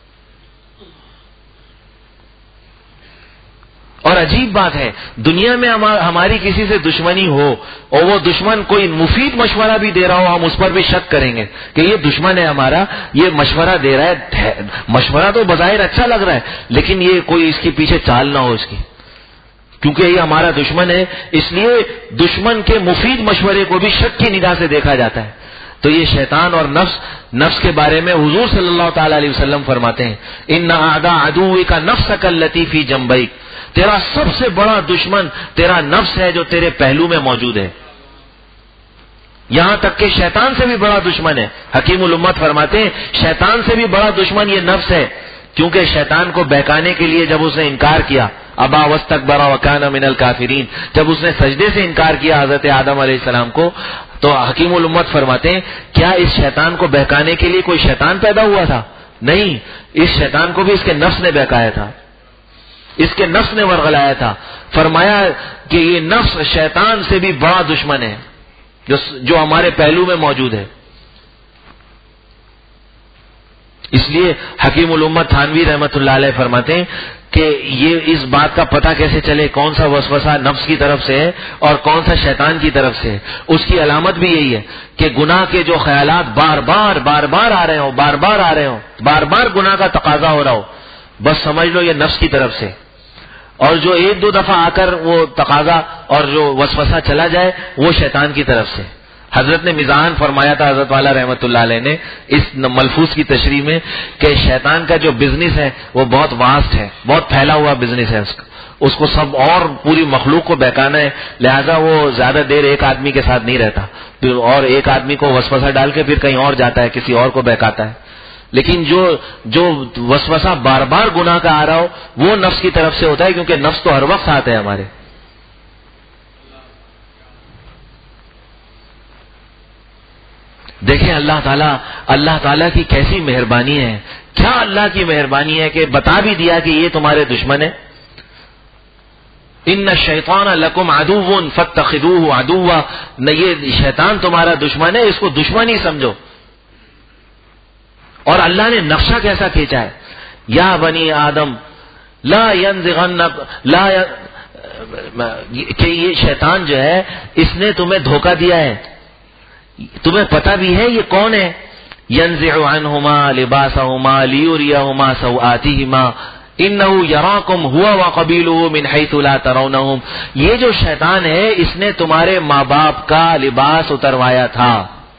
اور عجیب بات ہے، دنیا میں ہماری کسی سے دشمنی ہو اور وہ دشمن کوئی مفید مشورہ بھی دے رہا ہو، ہم اس پر بھی شک کریں گے کہ یہ دشمن ہے ہمارا، یہ مشورہ دے رہا ہے. مشورہ تو بظاہر اچھا لگ رہا ہے، لیکن یہ کوئی اس کے پیچھے چال نہ ہو اس کی، کیونکہ یہ ہمارا دشمن ہے. اس لیے دشمن کے مفید مشورے کو بھی شک کی نگاہ سے دیکھا جاتا ہے. تو یہ شیطان اور نفس کے بارے میں حضور صلی اللہ تعالی علیہ وسلم فرماتے ہیں، ان اعداء عدوک نفسک التی فی جنبیک، تیرا سب سے بڑا دشمن تیرا نفس ہے جو تیرے پہلو میں موجود ہے. یہاں تک کہ شیطان سے بھی بڑا دشمن ہے. حکیم الامت فرماتے ہیں شیطان سے بھی بڑا دشمن یہ نفس ہے، کیونکہ شیطان کو بہکانے کے لیے جب اس نے انکار کیا، ابا واستکبر وکان من الکافرین، جب اس نے سجدے سے انکار کیا حضرت آدم علیہ السلام کو، تو حکیم الامت فرماتے ہیں کیا اس شیطان کو بہکانے کے لیے کوئی شیطان پیدا ہوا تھا؟ نہیں، اس شیطان کو بھی اس کے نفس نے بہکایا تھا، اس کے نفس نے ورغلایا تھا. فرمایا کہ یہ نفس شیطان سے بھی بڑا دشمن ہے جو ہمارے پہلو میں موجود ہے. اس لیے حکیم الامت تھانوی رحمت اللہ علیہ فرماتے ہیں کہ یہ اس بات کا پتہ کیسے چلے کون سا وسوسہ نفس کی طرف سے ہے اور کون سا شیطان کی طرف سے ہے. اس کی علامت بھی یہی ہے کہ گناہ کے جو خیالات بار بار آ رہے ہوں، بار بار گناہ کا تقاضا ہو رہا ہو، بس سمجھ لو یہ نفس کی طرف سے. اور جو ایک دو دفعہ آ کر وہ تقاضا اور جو وسوسہ چلا جائے وہ شیطان کی طرف سے. حضرت نے مزاحاً فرمایا تھا حضرت والا رحمت اللہ علیہ نے اس ملفوظ کی تشریح میں کہ شیطان کا جو بزنس ہے وہ بہت واسٹ ہے، بہت پھیلا ہوا بزنس ہے. اس کو سب اور پوری مخلوق کو بہکانا ہے، لہذا وہ زیادہ دیر ایک آدمی کے ساتھ نہیں رہتا، اور ایک آدمی کو وسوسہ ڈال کے پھر کہیں اور جاتا ہے، کسی اور کو بہکاتا ہے. لیکن جو وسوسہ بار بار گناہ کا آ رہا ہو وہ نفس کی طرف سے ہوتا ہے، کیونکہ نفس تو ہر وقت آتا ہے ہمارے. دیکھیں اللہ تعالیٰ کی کیسی مہربانی ہے. کیا اللہ کی مہربانی ہے کہ بتا بھی دیا کہ یہ تمہارے دشمن ہے. ان الشیطان لکم عدو فاتخذوہ عدوا، یہ شیطان تمہارا دشمن ہے، اس کو دشمن ہی سمجھو. اور اللہ نے نقشہ کیسا کھینچا ہے، یا بنی آدم لا ينزغنک کہ یہ شیطان جو ہے اس نے تمہیں دھوکہ دیا ہے. تمہیں پتہ بھی ہے یہ کون ہے. ينزع عنہما لباسہما لیریہما سوآتہما انہ یراکم ہوا وقبیلہ من حیث لا ترونہم. یہ جو شیطان ہے اس نے تمہارے ماں باپ کا لباس اتروایا تھا.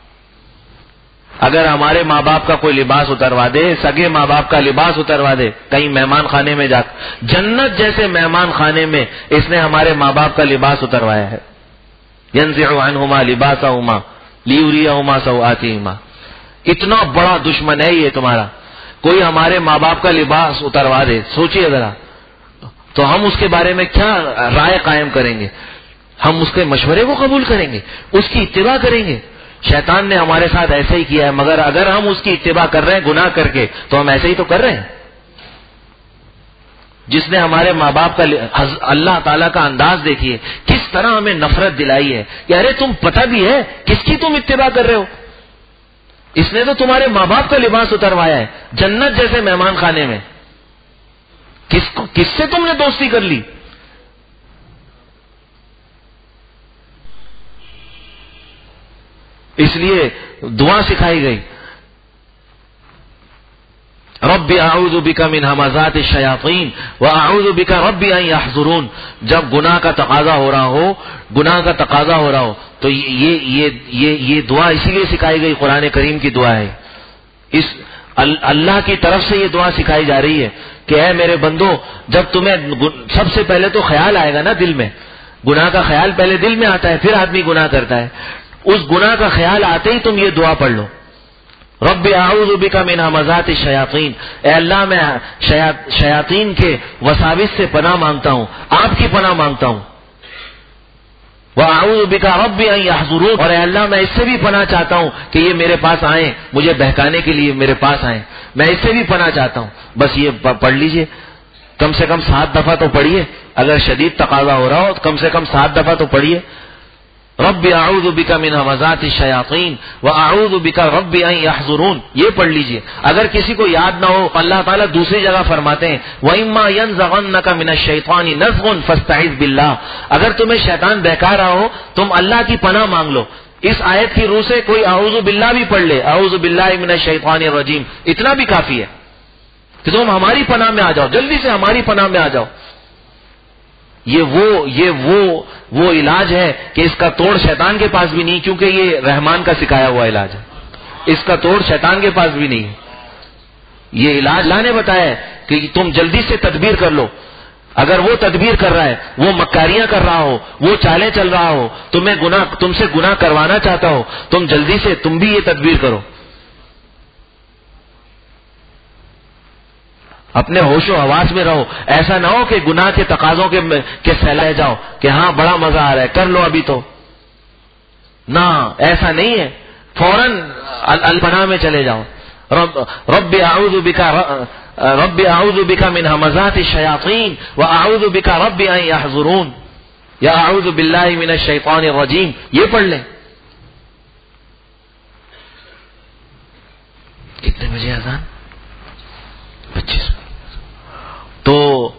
اگر ہمارے ماں باپ کا کوئی لباس اتروا دے، سگے ماں باپ کا لباس اتروا دے کہیں مہمان خانے میں جا، جنت جیسے مہمان خانے میں اس نے ہمارے ماں باپ کا لباس اتروایا ہے. ينزع عنہما لباسہما لیریہما سوآتہما. اتنا بڑا دشمن ہے یہ تمہارا. کوئی ہمارے ماں باپ کا لباس اتروا دے، سوچئے ذرا، تو ہم اس کے بارے میں کیا رائے قائم کریں گے؟ ہم اس کے مشورے کو قبول کریں گے، اس کی اتباع کریں گے. شیطان نے ہمارے ساتھ ایسا ہی کیا ہے، مگر اگر ہم اس کی اتباع کر رہے ہیں گناہ کر کے تو ہم ایسے ہی تو کر رہے ہیں. جس نے ہمارے ماں باپ کا اللہ تعالیٰ کا انداز دیکھیے کس طرح ہمیں نفرت دلائی ہے کہ ارے تم پتہ بھی ہے کس کی تم اتباع کر رہے ہو. اس نے تو تمہارے ماں باپ کا لباس اتروایا ہے جنت جیسے مہمان خانے میں. کس سے تم نے دوستی کر لی؟ اس لیے دعا سکھائی گئی، رب اعوذ بک من همزات الشیاطین واعوذ بک رب ان یحضرون. جب گناہ کا تقاضا ہو رہا ہو تو یہ دعا اسی لیے سکھائی گئی. قرآن کریم کی دعا ہے. اس اللہ کی طرف سے یہ دعا سکھائی جا رہی ہے کہ اے میرے بندو، جب تمہیں سب سے پہلے تو خیال آئے گا نا دل میں، گناہ کا خیال پہلے دل میں آتا ہے، پھر آدمی گناہ کرتا ہے. اس گناہ کا خیال آتے ہی تم یہ دعا پڑھ لو، رب اعوذ بک من همزات الشیاطین. اے اللہ میں شیاطین کے وساوس سے پناہ مانگتا ہوں، آپ کی پناہ مانگتا ہوں. وَأَعُوذُ بِكَ رَبِّ أَن يَحْضُرُونِ، اور اے اللہ میں اس سے بھی پناہ چاہتا ہوں کہ یہ میرے پاس آئیں، مجھے بہکانے کے لیے میرے پاس آئیں، میں اس سے بھی پناہ چاہتا ہوں. بس یہ پڑھ لیجئے، کم سے کم 7 دفعہ تو پڑھیے. اگر شدید تقاضا ہو رہا ہو کم سے کم 7 دفعہ تو پڑھیے. رب اعوذ بک من همزات الشیاطین واعوذ بک رب ان یحضرون، یہ پڑھ لیجئے. اگر کسی کو یاد نہ ہو، اللہ تعالیٰ دوسری جگہ فرماتے ہیں وَإِمَّا يَنزَغَنَّكَ مِنَ الشَّيْطَانِ نَزْغٌ فَاسْتَعِذْ بِاللَّهِ، اگر تمہیں شیطان بہکا رہا ہو تم اللہ کی پناہ مانگ لو. اس آیت کی روح سے کوئی اعوذ باللہ بھی پڑھ لے، اعوذ باللہ من الشیطان الرجیم، اتنا بھی کافی ہے کہ تم ہماری پناہ میں آ جاؤ، جلدی سے ہماری پناہ میں آ جاؤ. یہ وہ علاج ہے کہ اس کا توڑ شیطان کے پاس بھی نہیں، کیونکہ یہ رحمان کا سکھایا ہوا علاج ہے. اس کا توڑ شیطان کے پاس بھی نہیں ہے. یہ علاج اللہ نے بتایا ہے کہ تم جلدی سے تدبیر کر لو. اگر وہ تدبیر کر رہا ہے، وہ مکاریاں کر رہا ہو، وہ چالیں چل رہا ہو، تم سے گناہ کروانا چاہتا ہو، تم جلدی سے تم بھی یہ تدبیر کرو. اپنے ہوش و حواس میں رہو. ایسا نہ ہو کہ گناہ کے تقاضوں کے سیلاب جاؤ کہ ہاں بڑا مزہ آ رہا ہے کر لو ابھی تو. نہ ایسا نہیں ہے، فوراً الپناہ میں چلے جاؤ. رب اعوذ بک من همزات الشیاطین واعوذ بک رب ان یحضرون یا اعوذ باللہ من الشیطان الرجیم، یہ پڑھ لیں. کتنے بجے اذان؟ 25. تو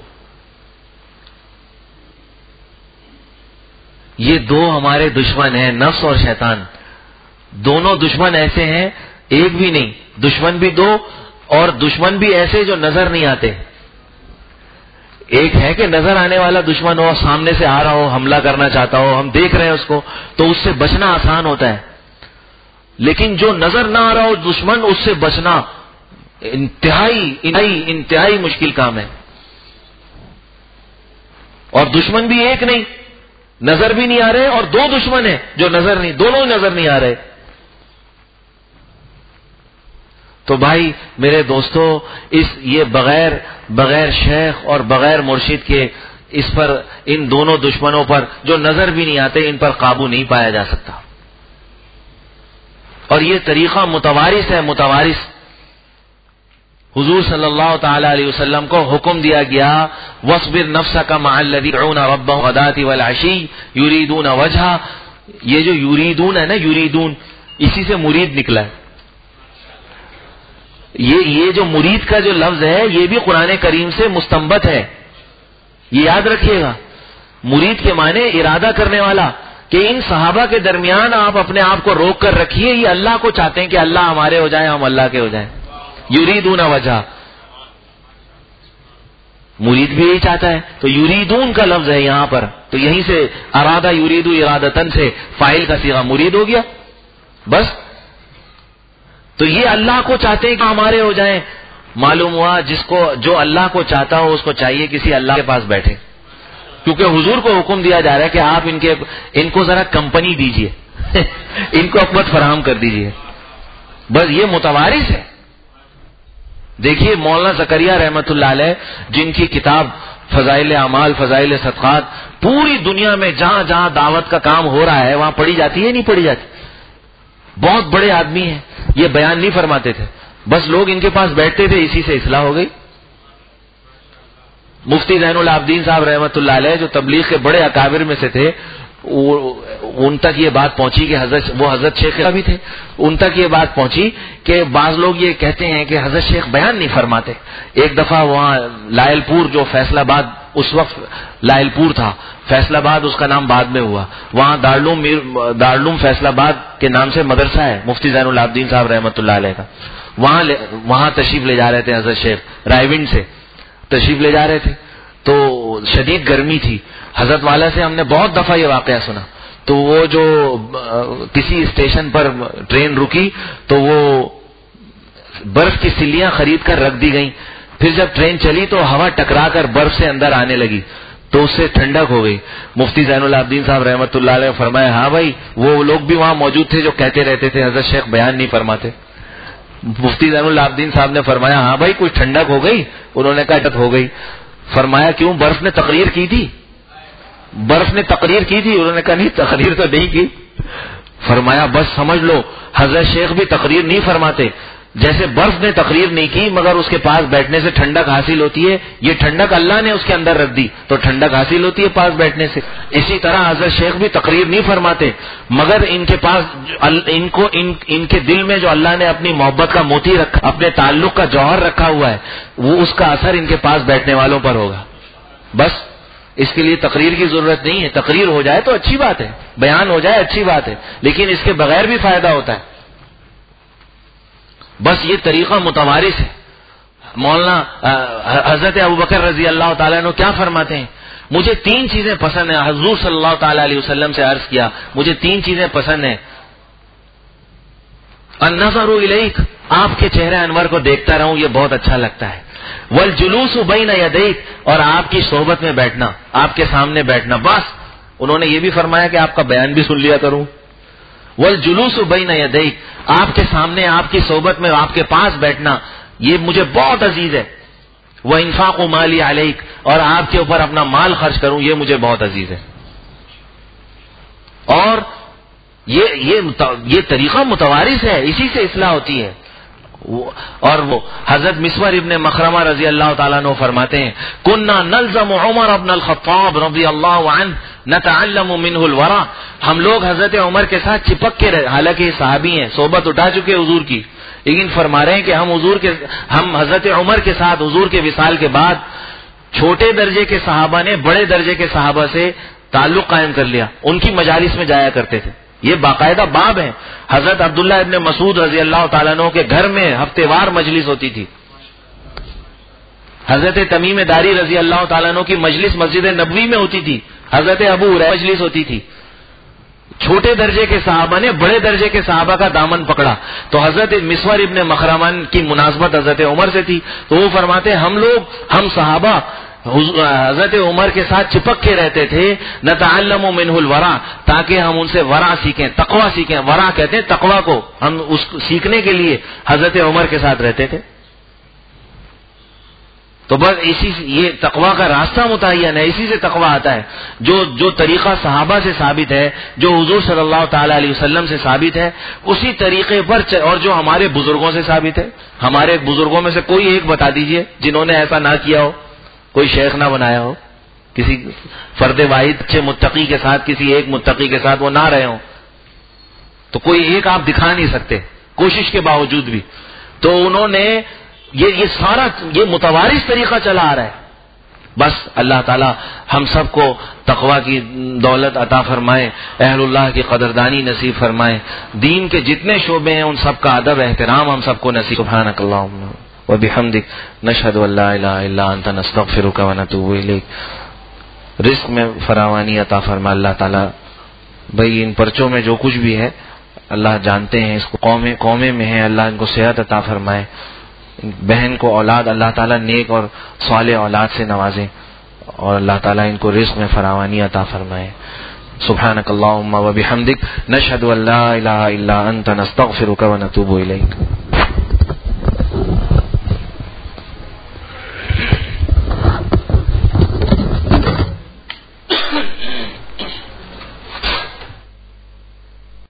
یہ دو ہمارے دشمن ہیں، نفس اور شیطان. دونوں دشمن ایسے ہیں، ایک بھی نہیں، دشمن بھی دو، اور دشمن بھی ایسے جو نظر نہیں آتے. ایک ہے کہ نظر آنے والا دشمن ہو، سامنے سے آ رہا ہو، حملہ کرنا چاہتا ہو، ہم دیکھ رہے ہیں اس کو، تو اس سے بچنا آسان ہوتا ہے. لیکن جو نظر نہ آ رہا ہو دشمن، اس سے بچنا انتہائی مشکل کام ہے. اور دشمن بھی ایک نہیں، نظر بھی نہیں آ رہے، اور دو دشمن ہیں جو نظر نہیں، دونوں نظر نہیں آ رہے. تو بھائی میرے دوستو، یہ بغیر شیخ اور بغیر مرشد کے ان دونوں دشمنوں پر جو نظر بھی نہیں آتے، ان پر قابو نہیں پایا جا سکتا. اور یہ طریقہ متوارث ہے، متوارث. حضور صلی اللہ تعالی علیہ وسلم کو حکم دیا گیا وَاصْبِرْ نَفْسَكَ مَعَ الَّذِينَ يَدْعُونَ رَبَّهُمْ بِالْغَدَاةِ وَالْعَشِيِّ يُرِيدُونَ وَجْهَهُ. یہ جو یریدون ہے نا، یریدون اسی سے مرید نکلا ہے. یہ جو مرید کا جو لفظ ہے یہ بھی قرآن کریم سے مستنبت ہے، یہ یاد رکھیے گا. مرید کے معنی ارادہ کرنے والا، کہ ان صحابہ کے درمیان آپ اپنے آپ کو روک کر رکھیے، یہ اللہ کو چاہتے ہیں کہ اللہ ہمارے ہو جائیں، ہم اللہ کے ہو جائیں. یریدون وجہ، مرید بھی یہی چاہتا ہے. تو یریدون کا لفظ ہے یہاں پر، تو یہیں سے ارادہ یریدو ارادتن سے فاعل کا صیغہ مرید ہو گیا بس. تو یہ اللہ کو چاہتے ہیں کہ ہمارے ہو جائیں. معلوم ہوا جو اللہ کو چاہتا ہو اس کو چاہیے کسی اللہ کے پاس بیٹھے، کیونکہ حضور کو حکم دیا جا رہا ہے کہ آپ ان کو ذرا کمپنی دیجئے ان کو اقوت فراہم کر دیجئے. بس یہ متوارث ہے. دیکھیے مولانا زکریا رحمت اللہ علیہ، جن کی کتاب فضائل اعمال، فضائل صدقات پوری دنیا میں جہاں جہاں دعوت کا کام ہو رہا ہے وہاں پڑھی جاتی ہے نہیں پڑھی جاتی. بہت بڑے آدمی ہیں، یہ بیان نہیں فرماتے تھے، بس لوگ ان کے پاس بیٹھتے تھے، اسی سے اصلاح ہو گئی. مفتی زین العابدین صاحب رحمت اللہ علیہ جو تبلیغ کے بڑے اکابر میں سے تھے، ان تک یہ بات پہنچی کہ وہ حضرت شیخ بھی تھے، ان تک یہ بات پہنچی کہ بعض لوگ یہ کہتے ہیں کہ حضرت شیخ بیان نہیں فرماتے. ایک دفعہ وہاں لائل پور، جو فیصل آباد اس وقت لائل پور تھا، فیصل آباد اس کا نام بعد میں ہوا، وہاں دارالعلوم فیصل آباد کے نام سے مدرسہ ہے مفتی زین العابدین صاحب رحمت اللہ علیہ کا. وہاں تشریف لے جا رہے تھے حضرت شیخ، رائے ونڈ سے تشریف لے جا رہے تھے. تو شدید گرمی تھی. حضرت والا سے ہم نے بہت دفعہ یہ واقعہ سنا. تو وہ جو کسی اسٹیشن پر ٹرین رکی تو وہ برف کی سلیاں خرید کر رکھ دی گئیں. پھر جب ٹرین چلی تو ہوا ٹکرا کر برف سے اندر آنے لگی تو اس سے ٹھنڈک ہو گئی. مفتی زین العابدین صاحب رحمت اللہ علیہ فرمایا، ہاں بھائی وہ لوگ بھی وہاں موجود تھے جو کہتے رہتے تھے حضرت شیخ بیان نہیں فرماتے. مفتی زین العابدین صاحب نے فرمایا، ہاں بھائی کچھ ٹھنڈک ہو گئی. انہوں نے کہا ہو گئی. فرمایا کیوں؟ برف نے تقریر کی تھی. برف نے تقریر کی تھی؟ انہوں نے کہا نہیں تقریر تو نہیں کی. فرمایا بس سمجھ لو حضرت شیخ بھی تقریر نہیں فرماتے. جیسے برف نے تقریر نہیں کی مگر اس کے پاس بیٹھنے سے ٹھنڈک حاصل ہوتی ہے، یہ ٹھنڈک اللہ نے اس کے اندر رکھ دی تو ٹھنڈک حاصل ہوتی ہے پاس بیٹھنے سے. اسی طرح حضرت شیخ بھی تقریر نہیں فرماتے مگر ان کے پاس ان کے دل میں جو اللہ نے اپنی محبت کا موتی رکھا، اپنے تعلق کا جوہر رکھا ہوا ہے، وہ اس کا اثر ان کے پاس بیٹھنے والوں پر ہوگا. بس اس کے لیے تقریر کی ضرورت نہیں ہے. تقریر ہو جائے تو اچھی بات ہے، بیان ہو جائے اچھی بات ہے، لیکن اس کے بغیر بھی فائدہ ہوتا ہے. بس یہ طریقہ متوارث ہے. مولانا حضرت ابوبکر رضی اللہ تعالیٰ عنہ کیا فرماتے ہیں؟ مجھے 3 چیزیں پسند ہیں. حضور صلی اللہ تعالیٰ علیہ وسلم سے عرض کیا مجھے 3 چیزیں پسند ہیں. النظر الیک، آپ کے چہرے انور کو دیکھتا رہوں یہ بہت اچھا لگتا ہے. والجلوس بین یدیک، اور آپ کی صحبت میں بیٹھنا، آپ کے سامنے بیٹھنا. بس انہوں نے یہ بھی فرمایا کہ آپ کا بیان بھی سن لیا کروں. والجلوس بین یدیک، آپ کے سامنے آپ کی صحبت میں آپ کے پاس بیٹھنا یہ مجھے بہت عزیز ہے. وانفاق مالی علیک، اور آپ کے اوپر اپنا مال خرچ کروں یہ مجھے بہت عزیز ہے. اور یہ طریقہ متوارث ہے، اسی سے اصلاح ہوتی ہے. اور وہ حضرت مسور ابن مخرمہ رضی اللہ تعالیٰ عنہ فرماتے ہیں کننا نلزم عمر ابن الخطاب رضی اللہ عنہ نتعلم منہ الورع، ہم لوگ حضرت عمر کے ساتھ چپک کے رہے، حالانکہ یہ صحابی ہیں، صحبت اٹھا چکے حضور کی، لیکن فرما رہے ہیں کہ ہم حضرت عمر کے ساتھ حضور کے وصال کے بعد چھوٹے درجے کے صحابہ نے بڑے درجے کے صحابہ سے تعلق قائم کر لیا، ان کی مجالس میں جایا کرتے تھے. یہ باقاعدہ باب ہے. حضرت عبداللہ ابن مسعود رضی اللہ تعالیٰ عنہ کے گھر میں ہفتے وار مجلس ہوتی تھی. حضرت تمیم داری رضی اللہ تعالیٰ عنہ کی مجلس مسجد نبوی میں ہوتی تھی. حضرت ابو ہریرہ مجلس ہوتی تھی. چھوٹے درجے کے صحابہ نے بڑے درجے کے صحابہ کا دامن پکڑا تو حضرت مسور ابن مخرمہ کی مناسبت حضرت عمر سے تھی. تو وہ فرماتے ہم صحابہ حضرت عمر کے ساتھ چپک کے رہتے تھے، نتعلم منہ الورع، تاکہ ہم ان سے ورع سیکھیں، تقوی سیکھیں. ورع کہتے ہیں تقوی کو. ہم اس کو سیکھنے کے لیے حضرت عمر کے ساتھ رہتے تھے. تو بس یہ تقوی کا راستہ متعین ہے، اسی سے تقوی آتا ہے. جو طریقہ صحابہ سے ثابت ہے، جو حضور صلی اللہ تعالی علیہ وسلم سے ثابت ہے، اسی طریقے پر اور جو ہمارے بزرگوں سے ثابت ہے. ہمارے بزرگوں میں سے کوئی ایک بتا دیجئے جنہوں نے ایسا نہ کیا ہو، کوئی شیخ نہ بنایا ہو، کسی فرد واحد اچھے متقی کے ساتھ، کسی ایک متقی کے ساتھ وہ نہ رہے ہوں، تو کوئی ایک آپ دکھا نہیں سکتے کوشش کے باوجود بھی. تو انہوں نے یہ سارا یہ متوارث طریقہ چلا آ رہا ہے. بس اللہ تعالی ہم سب کو تقوی کی دولت عطا فرمائے، اہل اللہ کی قدردانی نصیب فرمائے، دین کے جتنے شعبے ہیں ان سب کا ادب احترام ہم سب کو نصیب. سبحانک اللہم وبحمدک نشہد ان لا الہ الا انت نستغفرک ونتوب الیک. رزق میں فراوانی عطا فرما اللہ تعالی. بھئی ان پرچوں میں جو کچھ بھی ہے اللہ جانتے ہیں، اس کو قومیں میں ہیں، اللہ ان کو صحت عطا فرمائے. بہن کو اولاد اللہ تعالیٰ نیک اور صالح اولاد سے نوازیں، اور اللہ تعالیٰ ان کو رزق میں فراوانی عطا فرمائے. سبحانک اللہم وبحمدک نشہد ان لا الہ الا انت نستغفرک ونتوب الیک.